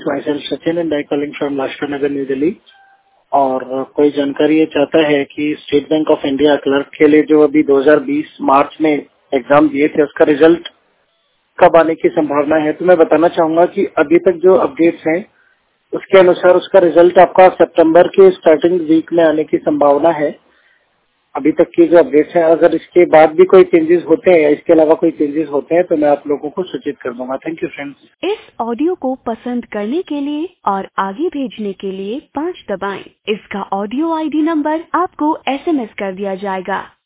myself Sachin and I calling from Lajpat Nagar new Delhi. और कोई जानकारी ये चाहता है कि state bank of India clerk के लिए जो अभी 2020 मार्च में एग्जाम दिए थे उसका रिजल्ट कब आने की संभावना है। तो मैं बताना चाहूंगा कि अभी तक जो अपडेट्स हैं उसके अनुसार उसका रिजल्ट आपका सितंबर के स्टार्टिंग वीक में आने की संभावना है। अभी तक की जो अपडेट्स हैं, अगर इसके बाद भी कोई चेंजेस होते हैं या इसके अलावा कोई चेंजेस होते हैं तो मैं आप लोगों को सूचित कर दूंगा। Thank you friends. इस ऑडियो को पसंद करने के लिए और आगे भेजने के लिए 5 दबाएं। इसका ऑडियो आईडी नंबर आपको एसएमएस कर दिया जाएगा।